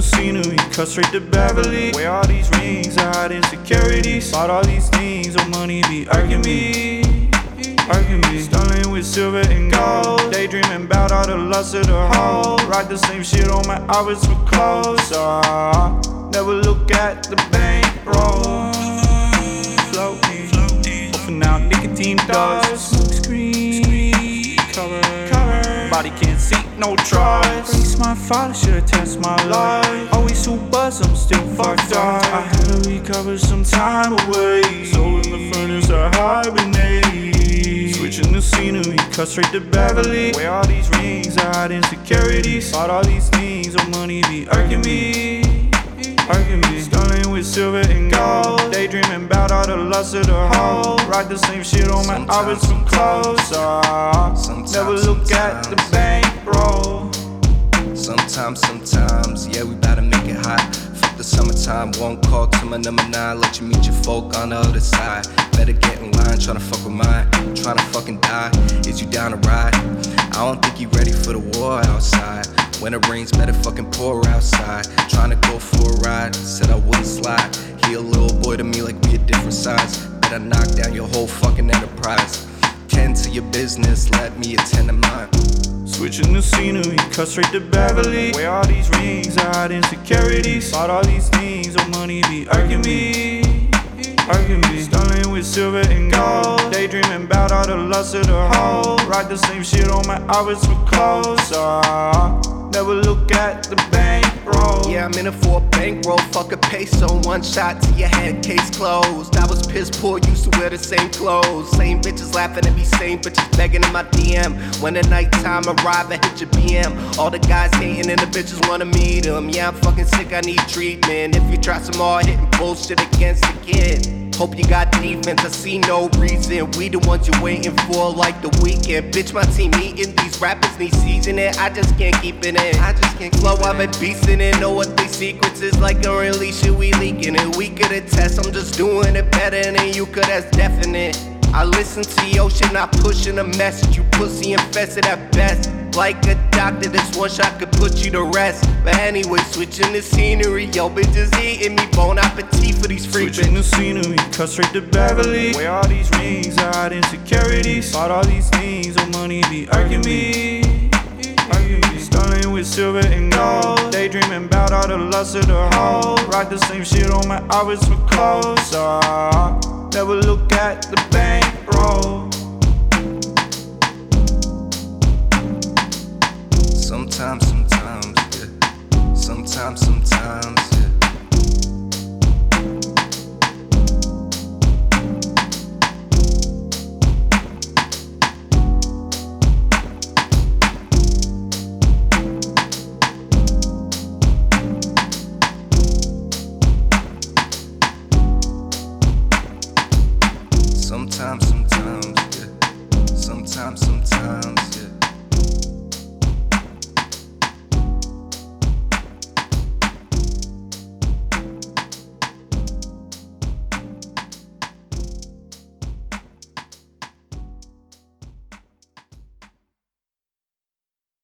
scenery, cut straight to Beverly. Wear all these rings, I hide insecurities. Bought all these things, oh money be irking me. Stunning with silver and gold, daydreaming about all the lust of the hoe. Rock the same shit on my outfits for clothes. Never look at the bankroll. Floating, puffing out nicotine dust. Smoke screen, cover. Body can't see, no trust. Breaks my father, should've tested my life. Always too buzzed, I'm still fucked up. I had to recover some time away. Soul in the furnace, I hibernate. Switching the scenery, cut straight to Beverly. Wear all these rings, I hide insecurities. Bought all these things, oh money be irking me. Stunning with silver and gold, daydreaming about all the lust of the hoe. Rock the same shit on my outfits from clothes. Never look at the bankroll. Sometimes, yeah, we bout to make it hot. Fuck the summertime, one call to my number 9. Let you meet your folk on the other side. Better get in line, tryna fuck with mine. Tryna fucking die, is you down to ride? I don't think you ready for the war outside. When it rains, better fucking pour outside. Tryna go for a ride, said I wouldn't slide. He a little boy to me like we a different size. Better knock down your whole fucking enterprise. Tend to your business, let me attend to mine. Switching the scenery, cut straight to Beverly. Wear all these rings, I hide insecurities. Bought all these things, oh money be irking me. Stunning with silver and gold, daydreaming about all the lust of the hoe. Rock the same shit on my outfits for clothes. Never look at the bankroll. Yeah, I'm in it for a bankroll. Fuck a peso, one shot to your head, case closed. I was piss poor, used to wear the same clothes. Same bitches laughing at me, same bitches begging in my DM. When the nighttime arrive, I hit your BM. All the guys hating and the bitches wanna meet them. Yeah, I'm fucking sick, I need treatment. If you try some more hitting bullshit against the kid. Hope you got defense, I see no reason. We the ones you're waiting for like the weekend. Bitch, my team eating, these rappers need seasoning. I just can't keep it in. I just can't flow, I've been beastin' and know what these secrets is like. Really, shit we leaking it. We could attest, I'm just doing it better than you could, that's definite. I listen to your shit, not pushing a message. You pussy infested at best. Like a doctor, this one shot could put you to rest. But anyway, switching the scenery. Yo, bitches eating me, bon appetit for these free Switching the scenery, cut straight to Beverly. Wear all these rings, I hide insecurities. Bought all these things, oh money be irking me. Stunning with silver and gold, daydreaming about all the lust of the hoe. Rock the same shit on my outfits for clothes.